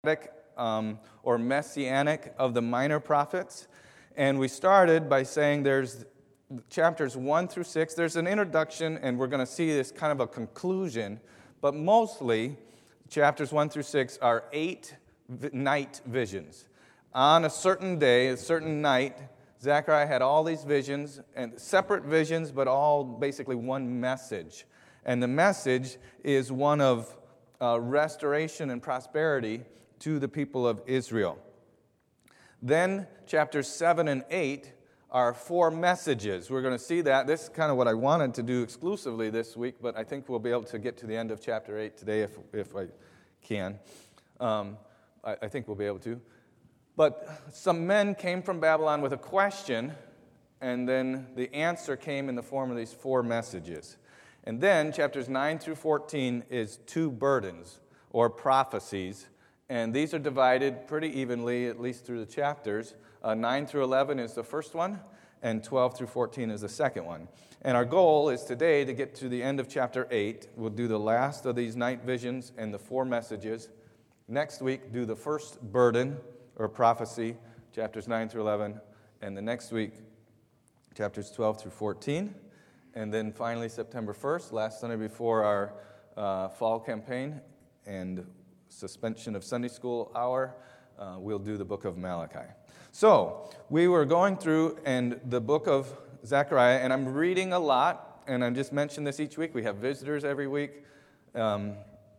or messianic of the minor prophets. And we started by saying there's chapters 1 through 6. There's an introduction, and we're going to see this kind of a conclusion. But mostly, chapters 1 through 6 are 8 night visions. On a certain day, a certain night, Zechariah had all these visions, and separate visions, but all basically one message. And the message is one of restoration and prosperity to the people of Israel. Then chapters 7 and 8 are 4 messages. We're going to see that. This is kind of what I wanted to do exclusively this week, but I think we'll be able to get to the end of chapter 8 today if I can. I think we'll be able to. But some men came from Babylon with a question, and then the answer came in the form of these 4 messages. And then chapters 9 through 14 is 2 burdens, or prophecies, and these are divided pretty evenly, at least through the chapters. 9 through 11 is the first one, and 12 through 14 is the second one. And our goal is today to get to the end of chapter 8. We'll do the last of these night visions and the 4 messages. Next week, do the first burden, or prophecy, chapters 9 through 11, and the next week, chapters 12 through 14. And then finally, September 1st, last Sunday before our fall campaign and suspension of Sunday school hour, we'll do the book of Malachi. So, we were going through and the book of Zechariah, and I'm reading a lot, and I just mentioned this each week. We have visitors every week. When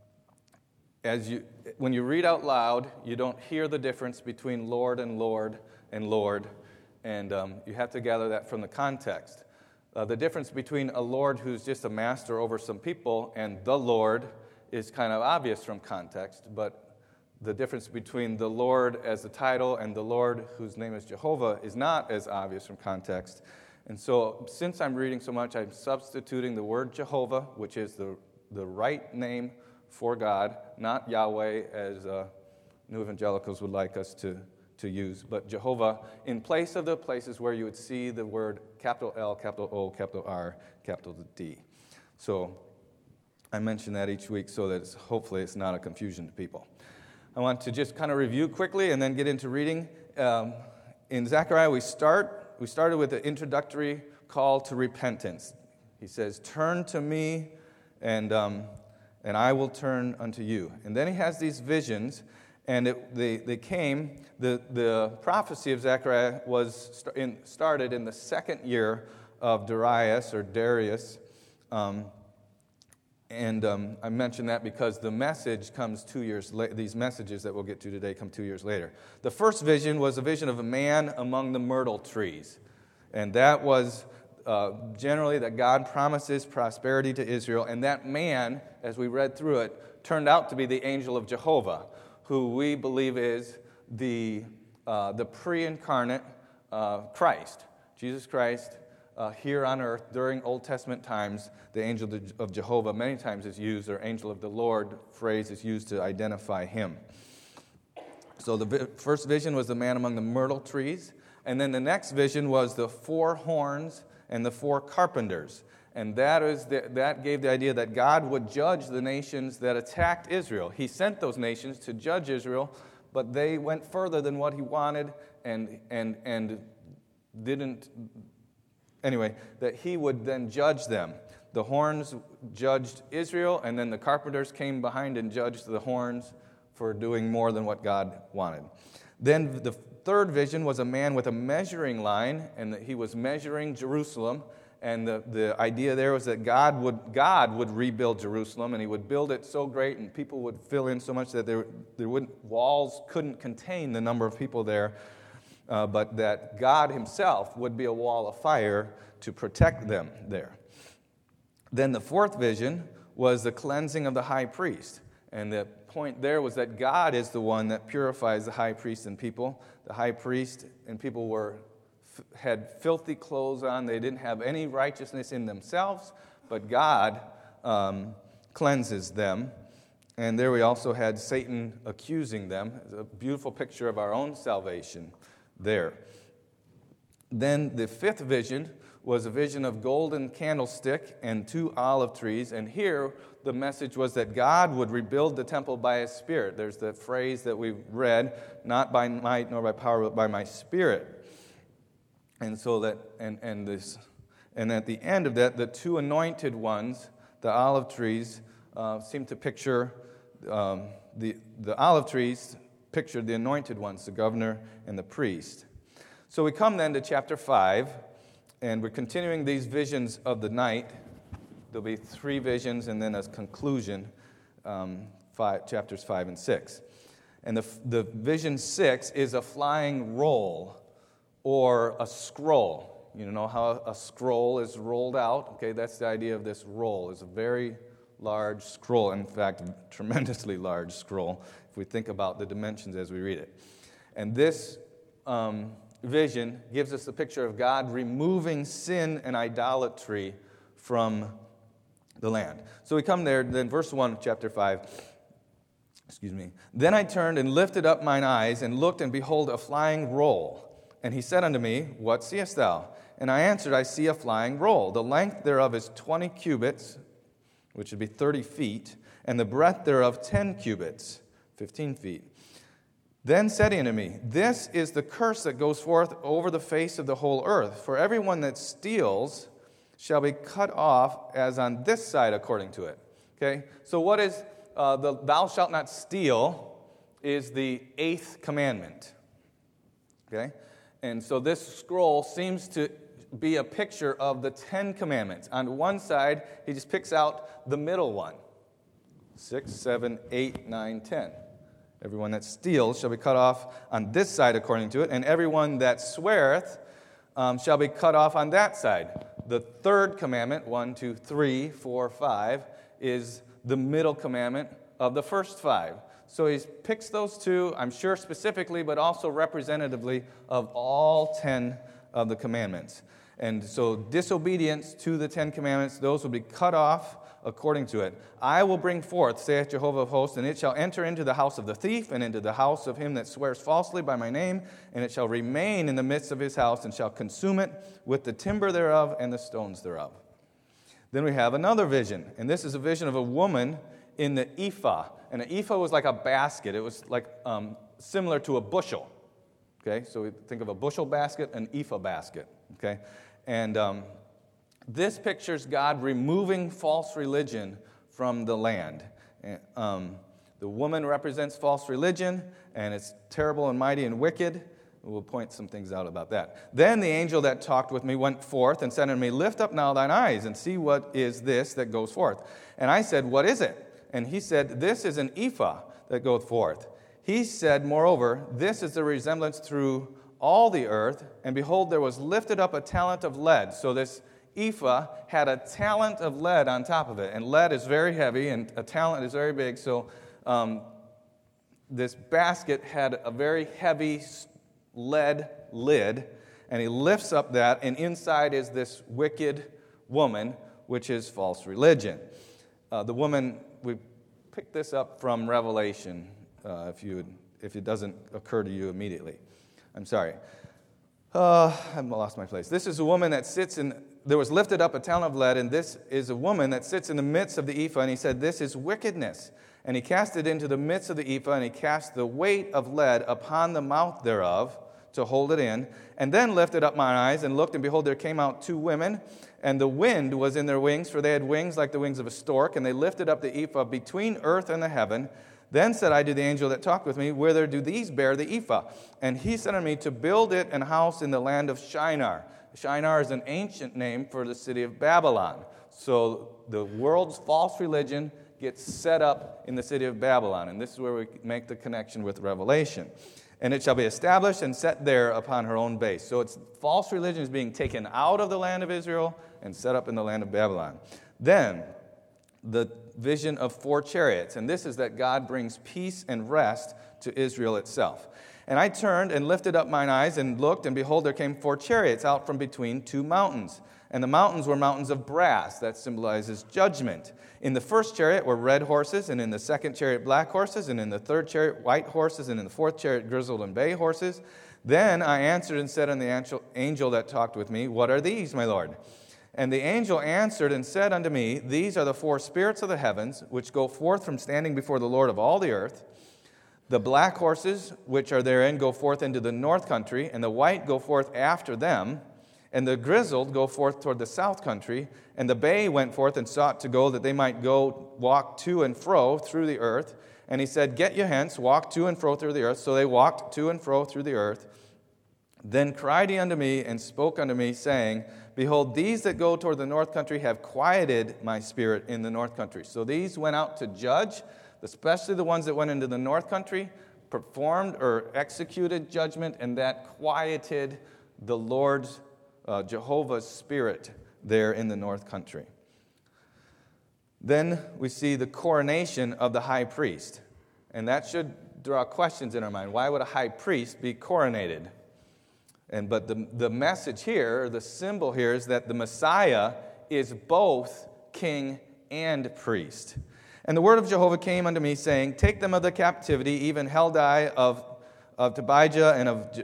you read out loud, you don't hear the difference between Lord and Lord and Lord, and you have to gather that from the context. The difference between a Lord who's just a master over some people and the Lord is kind of obvious from context, but the difference between the Lord as a title and the Lord whose name is Jehovah is not as obvious from context. And so since I'm reading so much, I'm substituting the word Jehovah, which is the right name for God, not Yahweh as New Evangelicals would like us to use, but Jehovah in place of the places where you would see the word capital L, capital O, capital R, capital D. So I mention that each week so that hopefully it's not a confusion to people. I want to just kind of review quickly and then get into reading. In Zechariah, we started with the introductory call to repentance. He says, "Turn to me, and I will turn unto you." And then he has these visions. And they came, the prophecy of Zechariah started in the second year of Darius. I mention that because the message comes 2 years later. These messages that we'll get to today come 2 years later. The first vision was a vision of a man among the myrtle trees. And that was generally that God promises prosperity to Israel. And that man, as we read through it, turned out to be the angel of Jehovah, who we believe is the pre-incarnate Christ, Jesus Christ, here on earth during Old Testament times. The angel of Jehovah many times is used, or angel of the Lord phrase is used to identify him. So the first vision was the man among the myrtle trees, and then the next vision was the 4 horns and the 4 carpenters. And that gave the idea that God would judge the nations that attacked Israel. He sent those nations to judge Israel, but they went further than what he wanted and didn't. Anyway, that he would then judge them. The horns judged Israel, and then the carpenters came behind and judged the horns for doing more than what God wanted. Then the third vision was a man with a measuring line, and that he was measuring Jerusalem. And the idea there was that God would rebuild Jerusalem, and he would build it so great, and people would fill in so much that walls couldn't contain the number of people there, but that God himself would be a wall of fire to protect them there. Then the fourth vision was the cleansing of the high priest. And the point there was that God is the one that purifies the high priest and people. The high priest and people had filthy clothes on. They didn't have any righteousness in themselves, but God cleanses them. And there we also had Satan accusing them. It's a beautiful picture of our own salvation there. Then the fifth vision was a vision of golden candlestick and 2 olive trees. And here, the message was that God would rebuild the temple by His Spirit. There's the phrase that we read, not by might nor by power, but by my Spirit. And so that, and at the end of that, the two anointed ones, the olive trees, seem to picture, the olive trees pictured the anointed ones, the governor and the priest. So we come then to chapter 5, and we're continuing these visions of the night. There'll be 3 visions and then a conclusion, chapters 5 and 6. And the vision 6 is a flying roll or a scroll. You know how a scroll is rolled out? Okay, that's the idea of this roll. It's a very large scroll. In fact, a tremendously large scroll, if we think about the dimensions as we read it. And this vision gives us the picture of God removing sin and idolatry from the land. So we come there, then verse 1 of chapter 5. Then I turned and lifted up mine eyes and looked, and behold, a flying roll. And he said unto me, What seest thou? And I answered, I see a flying roll. The length thereof is 20 cubits, which would be 30 feet, and the breadth thereof 10 cubits, 15 feet. Then said he unto me, This is the curse that goes forth over the face of the whole earth. For everyone that steals shall be cut off as on this side according to it. Okay? So what is the thou shalt not steal is the 8th commandment. Okay? And so this scroll seems to be a picture of the 10 commandments. On one side, he just picks out the middle one. 6, 7, 8, 9, 10. Everyone that steals shall be cut off on this side according to it, and everyone that sweareth shall be cut off on that side. The 3rd commandment, 1, 2, 3, 4, 5, is the middle commandment of the first 5. So he picks those 2, I'm sure specifically, but also representatively of all 10 of the commandments. And so disobedience to the 10 commandments, those will be cut off according to it. I will bring forth, saith Jehovah of hosts, and it shall enter into the house of the thief, and into the house of him that swears falsely by my name, and it shall remain in the midst of his house, and shall consume it with the timber thereof and the stones thereof. Then we have another vision, and this is a vision of a woman in the ephah. And an ephah was like a basket. It was like similar to a bushel. Okay, so we think of a bushel basket, an ephah basket. Okay, and this pictures God removing false religion from the land. The woman represents false religion, and it's terrible and mighty and wicked. We'll point some things out about that. Then the angel that talked with me went forth and said unto me, Lift up now thine eyes, and see what is this that goes forth. And I said, What is it? And he said, This is an ephah that goeth forth. He said, Moreover, this is the resemblance through all the earth, and behold, there was lifted up a talent of lead. So this ephah had a talent of lead on top of it, and lead is very heavy, and a talent is very big, so this basket had a very heavy lead lid, and he lifts up that, and inside is this wicked woman, which is false religion. The woman, we picked this up from Revelation, if it doesn't occur to you immediately. I'm sorry. I've lost my place. This is a woman that sits in, there was lifted up a talent of lead, and this is a woman that sits in the midst of the ephah, and he said, This is wickedness. And he cast it into the midst of the ephah, and he cast the weight of lead upon the mouth thereof to hold it in, and then lifted up mine eyes, and looked, and behold, there came out 2 women, and the wind was in their wings, for they had wings like the wings of a stork, and they lifted up the ephah between earth and the heaven. Then said I to the angel that talked with me, Whither do these bear the ephah? And he said unto me, To build it an house in the land of Shinar. Shinar is an ancient name for the city of Babylon. So the world's false religion gets set up in the city of Babylon. And this is where we make the connection with Revelation. And it shall be established and set there upon her own base. So it's false religion is being taken out of the land of Israel and set up in the land of Babylon. Then the vision of 4 chariots. And this is that God brings peace and rest to Israel itself. And I turned and lifted up mine eyes and looked, and behold, there came 4 chariots out from between 2 mountains. And the mountains were mountains of brass. That symbolizes judgment. In the first chariot were red horses, and in the second chariot black horses, and in the third chariot white horses, and in the fourth chariot grizzled and bay horses. Then I answered and said unto the angel that talked with me, What are these, my Lord? And the angel answered and said unto me, These are the four spirits of the heavens, which go forth from standing before the Lord of all the earth. The black horses which are therein go forth into the north country, and the white go forth after them. And the grizzled go forth toward the south country. And the bay went forth and sought to go, that they might go walk to and fro through the earth. And he said, Get you hence, walk to and fro through the earth. So they walked to and fro through the earth. Then cried he unto me, and spoke unto me, saying, Behold, these that go toward the north country have quieted my spirit in the north country. So these went out to judge, especially the ones that went into the north country, performed or executed judgment, and that quieted the Lord's, Jehovah's spirit there in the north country. Then we see the coronation of the high priest. And that should draw questions in our mind. Why would a high priest be coronated? But the message here, the symbol here, is that the Messiah is both king and priest. And the word of Jehovah came unto me, saying, Take them of the captivity, even Heldai of Tobijah and of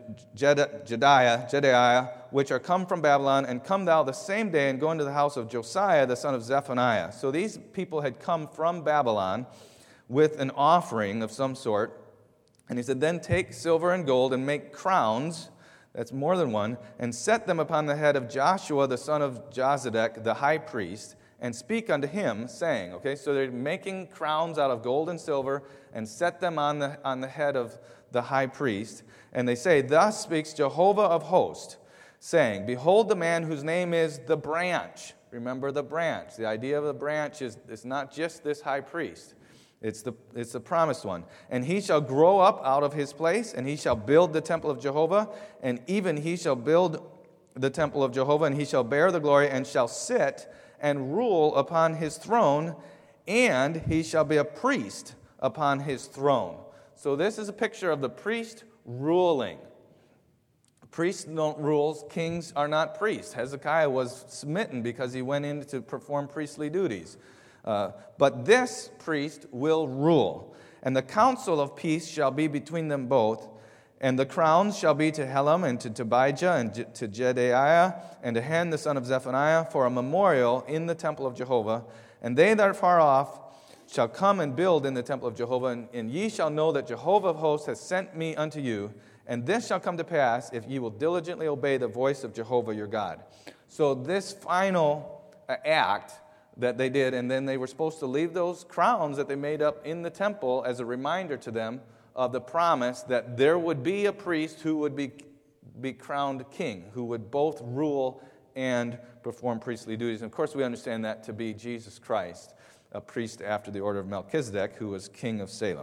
Jedaiah, which are come from Babylon, and come thou the same day, and go into the house of Josiah, the son of Zephaniah. So these people had come from Babylon with an offering of some sort. And he said, Then take silver and gold, and make crowns, that's more than one, and set them upon the head of Joshua, the son of Jozadak, the high priest, and speak unto him, saying, okay, so they're making crowns out of gold and silver, and set them on the head of the high priest. And they say, Thus speaks Jehovah of hosts, saying, Behold the man whose name is the branch. Remember the branch. The idea of the branch is it's not just this high priest. It's the promised one. And he shall grow up out of his place, and he shall build the temple of Jehovah, and even he shall build the temple of Jehovah, and he shall bear the glory, and shall sit and rule upon his throne, and he shall be a priest upon his throne. So this is a picture of the priest ruling. Priests don't rule. Kings are not priests. Hezekiah was smitten because he went in to perform priestly duties. But this priest will rule. And the counsel of peace shall be between them both. And the crowns shall be to Helam and to Tobijah and to Jedaiah and to Hen the son of Zephaniah for a memorial in the temple of Jehovah. And they that are far off shall come and build in the temple of Jehovah. And ye shall know that Jehovah of hosts has sent me unto you. And this shall come to pass if ye will diligently obey the voice of Jehovah your God. So this final act that they did, and then they were supposed to leave those crowns that they made up in the temple as a reminder to them of the promise that there would be a priest who would be crowned king, who would both rule and perform priestly duties. And of course, we understand that to be Jesus Christ, a priest after the order of Melchizedek, who was king of Salem.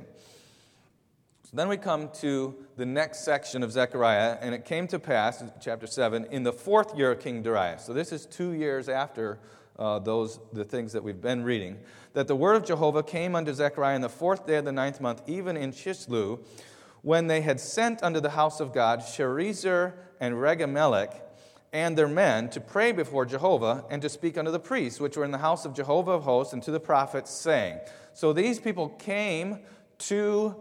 So then we come to the next section of Zechariah, and it came to pass, chapter 7, in the 4th year of King Darius. So this is 2 years after the things that we've been reading, that the word of Jehovah came unto Zechariah in the 4th day of the 9th month, even in Chislu, when they had sent unto the house of God Sherezer and Regamelech and their men to pray before Jehovah and to speak unto the priests, which were in the house of Jehovah of hosts, and to the prophets, saying. So these people came to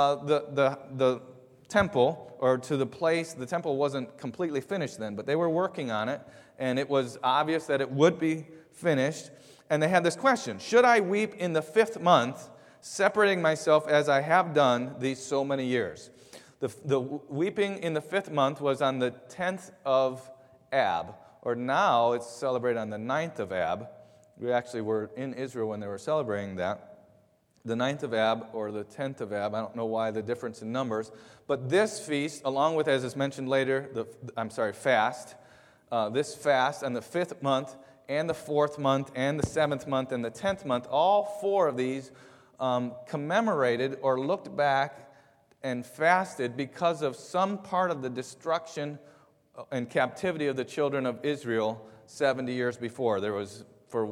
the temple, or to the place. The temple wasn't completely finished then, but they were working on it, and it was obvious that it would be finished. And they had this question: should I weep in the 5th month, separating myself as I have done these so many years? The weeping in the 5th month was on the 10th of Ab, or now it's celebrated on the 9th of Ab. We actually were in Israel when they were celebrating that. The 9th of Ab or the 10th of Ab, I don't know why the difference in numbers. But this feast, along with, as is mentioned later, fast, this fast on the 5th month and the 4th month and the 7th month and the 10th month, all 4 of these commemorated or looked back and fasted because of some part of the destruction and captivity of the children of Israel 70 years before. There was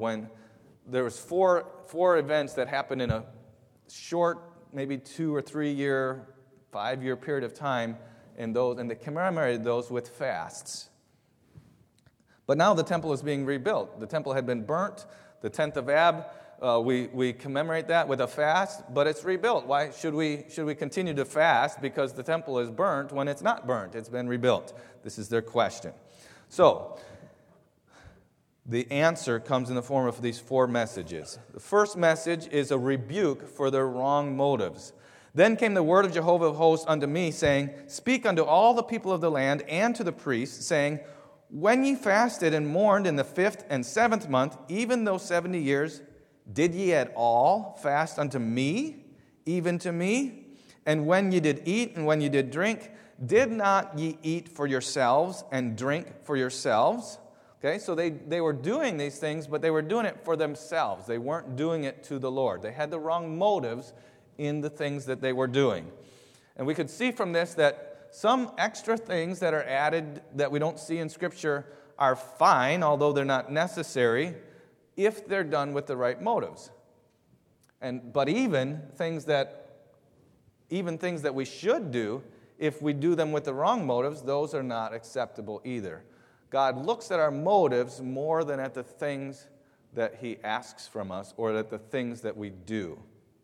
four events that happened in a short, maybe 2 or 3 year, 5 year period of time, and they commemorated those with fasts. But now the temple is being rebuilt. The temple had been burnt. The 10th of Ab, we commemorate that with a fast, but it's rebuilt. Why should we continue to fast because the temple is burnt when it's not burnt? It's been rebuilt. This is their question. So the answer comes in the form of these 4 messages. The first message is a rebuke for their wrong motives. Then came the word of Jehovah of hosts unto me, saying, Speak unto all the people of the land and to the priests, saying, When ye fasted and mourned in the 5th and 7th month, even those 70 years, did ye at all fast unto me, even to me? And when ye did eat and when ye did drink, did not ye eat for yourselves and drink for yourselves? Okay, so they were doing these things, but they were doing it for themselves. They weren't doing it to the Lord. They had the wrong motives in the things that they were doing. And we could see from this that some extra things that are added that we don't see in Scripture are fine, although they're not necessary, if they're done with the right motives. But even things that we should do, if we do them with the wrong motives, those are not acceptable either. God looks at our motives more than at the things that He asks from us or at the things that we do.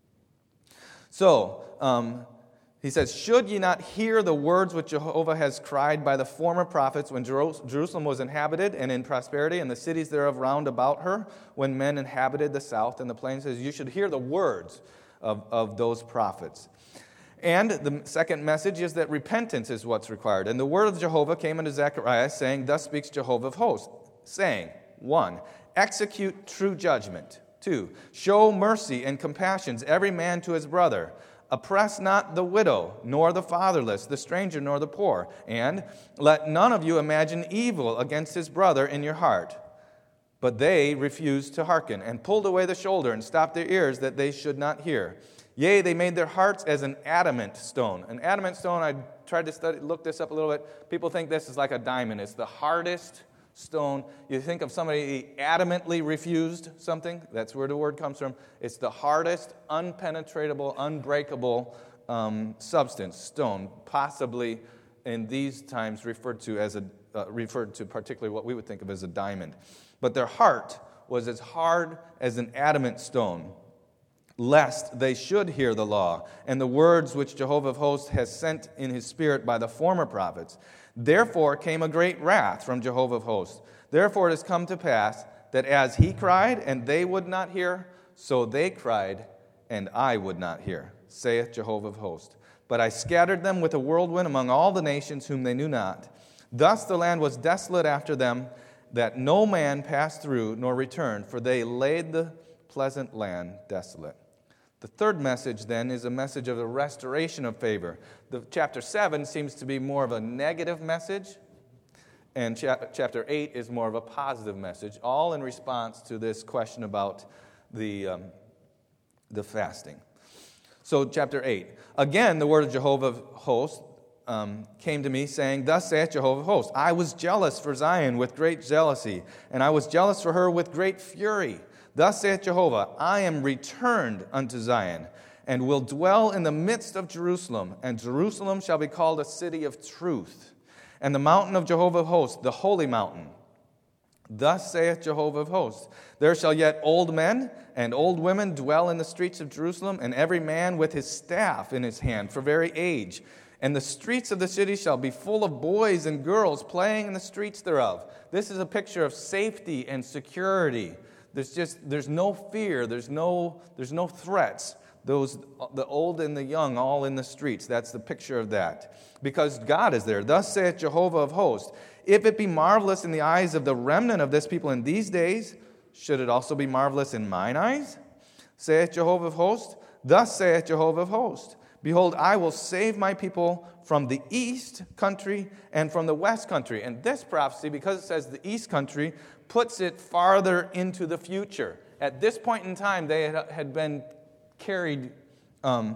So, he says, Should ye not hear the words which Jehovah has cried by the former prophets when Jerusalem was inhabited and in prosperity, and the cities thereof round about her, when men inhabited the south and the plains? He says, you should hear the words of those prophets. And the second message is that repentance is what's required. And the word of Jehovah came unto Zechariah, saying, Thus speaks Jehovah of hosts, saying, 1. Execute true judgment. 2. Show mercy and compassions, every man to his brother. Oppress not the widow, nor the fatherless, the stranger, nor the poor. And let none of you imagine evil against his brother in your heart. But they refused to hearken, and pulled away the shoulder, and stopped their ears, that they should not hear. Yea, they made their hearts as an adamant stone. An adamant stone, I tried to look this up a little bit. People think this is like a diamond. It's the hardest stone. You think of somebody adamantly refused something. That's where the word comes from. It's the hardest, unpenetratable, unbreakable substance, stone, possibly in these times referred to particularly what we would think of as a diamond. But their heart was as hard as an adamant stone, lest they should hear the law and the words which Jehovah of hosts has sent in his spirit by the former prophets. Therefore came a great wrath from Jehovah of hosts. Therefore it has come to pass that as he cried and they would not hear, so they cried and I would not hear, saith Jehovah of hosts. But I scattered them with a whirlwind among all the nations whom they knew not. Thus the land was desolate after them, that no man passed through nor returned, for they laid the pleasant land desolate. The third message, then, is a message of the restoration of favor. The chapter 7 seems to be more of a negative message, and chapter 8 is more of a positive message, all in response to this question about the fasting. So, chapter 8. Again, the word of Jehovah of hosts came to me, saying, Thus saith Jehovah of hosts, I was jealous for Zion with great jealousy, and I was jealous for her with great fury. Thus saith Jehovah, I am returned unto Zion, and will dwell in the midst of Jerusalem, and Jerusalem shall be called a city of truth, and the mountain of Jehovah of hosts, the holy mountain. Thus saith Jehovah of hosts, There shall yet old men and old women dwell in the streets of Jerusalem, and every man with his staff in his hand for very age. And the streets of the city shall be full of boys and girls playing in the streets thereof. This is a picture of safety and security. There's no fear, there's no threats. The old and the young all in the streets. That's the picture of that. Because God is there. Thus saith Jehovah of hosts, If it be marvelous in the eyes of the remnant of this people in these days, should it also be marvelous in mine eyes? Saith Jehovah of hosts, Thus saith Jehovah of hosts, Behold, I will save my people from the east country and from the west country. And this prophecy, because it says the east country, puts it farther into the future. At this point in time, they had been carried, I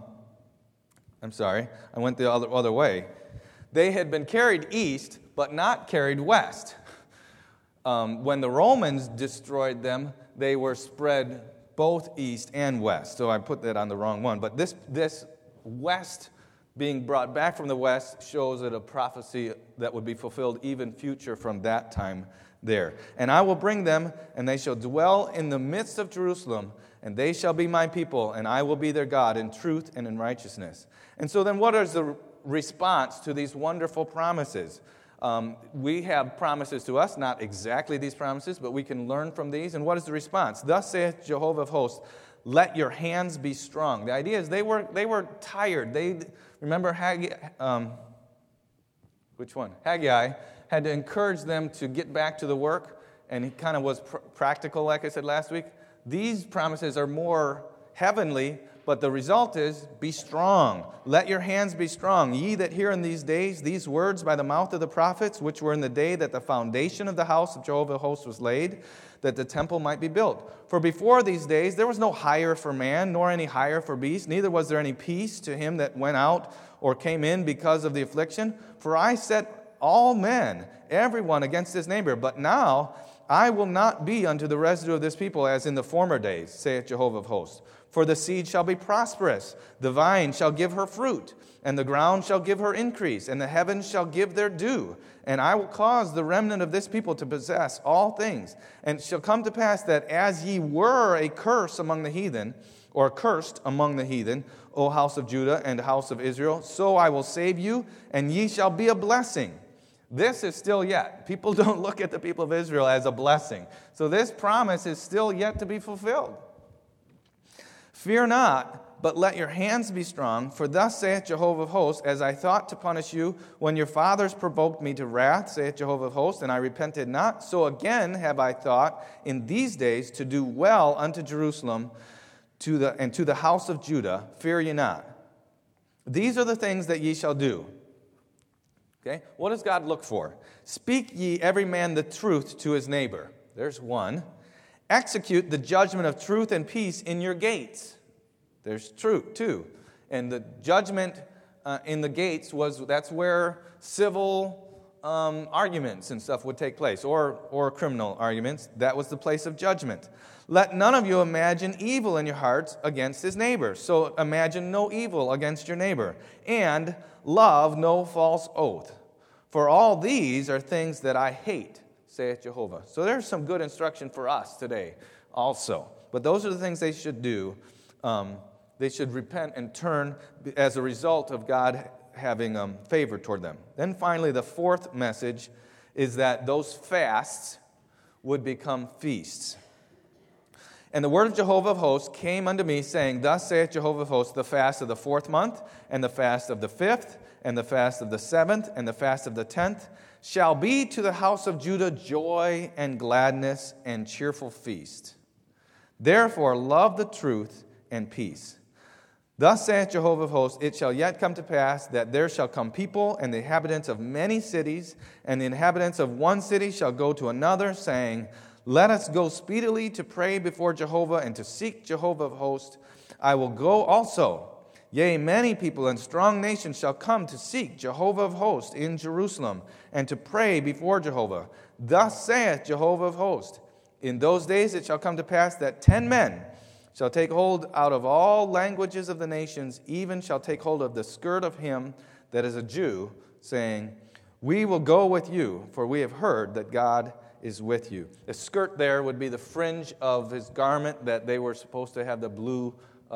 went the other way. They had been carried east, but not carried west. When the Romans destroyed them, they were spread both east and west. So I put that on the wrong one. But this west being brought back from the west shows that a prophecy that would be fulfilled even future from that time there. And I will bring them, and they shall dwell in the midst of Jerusalem, and they shall be my people, and I will be their God in truth and in righteousness. And so then what is the response to these wonderful promises? We have promises to us, not exactly these promises, but we can learn from these. And what is the response? Thus saith Jehovah of hosts, let your hands be strong. The idea is they were tired. Remember Haggai, which one? Haggai had to encourage them to get back to the work, and he kind of was practical, like I said last week. These promises are more heavenly, but the result is, be strong. Let your hands be strong. Ye that hear in these days these words by the mouth of the prophets, which were in the day that the foundation of the house of Jehovah of hosts was laid, that the temple might be built. For before these days there was no hire for man, nor any hire for beast, neither was there any peace to him that went out or came in because of the affliction. For I set all men, everyone against his neighbor. But now I will not be unto the residue of this people as in the former days, saith Jehovah of hosts. For the seed shall be prosperous, the vine shall give her fruit, and the ground shall give her increase, and the heavens shall give their due. And I will cause the remnant of this people to possess all things. And it shall come to pass that as ye were a curse among the heathen, or cursed among the heathen, O house of Judah and house of Israel, so I will save you, and ye shall be a blessing. This is still yet. People don't look at the people of Israel as a blessing. So this promise is still yet to be fulfilled. Fear not, but let your hands be strong, for thus saith Jehovah of hosts, as I thought to punish you when your fathers provoked me to wrath, saith Jehovah of hosts, and I repented not, so again have I thought in these days to do well unto Jerusalem and to the house of Judah. Fear ye not. These are the things that ye shall do. Okay? What does God look for? Speak ye every man the truth to his neighbor. There's one. Execute the judgment of truth and peace in your gates. There's truth, too. And the judgment in the gates that's where civil arguments and stuff would take place, or criminal arguments. That was the place of judgment. Let none of you imagine evil in your hearts against his neighbor. So imagine no evil against your neighbor. And love no false oath. For all these are things that I hate, saith Jehovah. So there's some good instruction for us today also. But those are the things they should do. They should repent and turn as a result of God having favor toward them. Then finally, the fourth message is that those fasts would become feasts. And the word of Jehovah of hosts came unto me, saying, Thus saith Jehovah of hosts, the fast of the 4th month, and the fast of the 5th, and the fast of the 7th, and the fast of the 10th, shall be to the house of Judah joy and gladness and cheerful feast. Therefore love the truth and peace. Thus saith Jehovah of hosts, it shall yet come to pass that there shall come people and the inhabitants of many cities, and the inhabitants of one city shall go to another, saying, Let us go speedily to pray before Jehovah and to seek Jehovah of hosts. I will go also. Yea, many people and strong nations shall come to seek Jehovah of hosts in Jerusalem and to pray before Jehovah. Thus saith Jehovah of hosts, in those days it shall come to pass that 10 men shall take hold out of all languages of the nations, even shall take hold of the skirt of him that is a Jew, saying, We will go with you, for we have heard that God is with you. The skirt there would be the fringe of his garment that they were supposed to have the blue,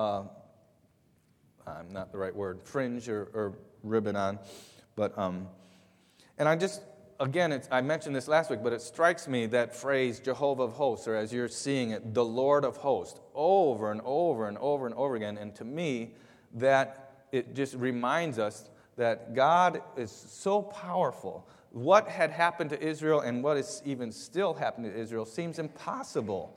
not the right word, fringe or ribbon on. But, and I just, again, I mentioned this last week, but it strikes me that phrase, Jehovah of hosts, or as you're seeing it, the Lord of hosts, over and over and over and over again. And to me, that it just reminds us that God is so powerful. What had happened to Israel and what is even still happening to Israel seems impossible.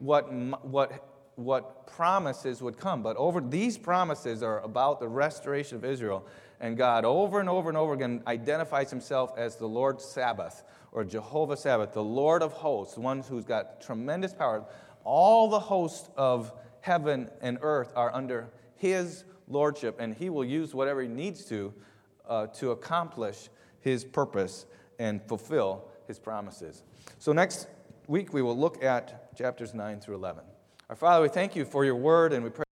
What promises would come. But these promises are about the restoration of Israel. And God over and over and over again identifies himself as the Lord Sabbath, or Jehovah Sabbath, the Lord of hosts, the one who's got tremendous power. All the hosts of heaven and earth are under his lordship, and he will use whatever he needs to accomplish his purpose and fulfill his promises. So next week we will look at chapters 9 through 11. Our Father, we thank you for your word, and we pray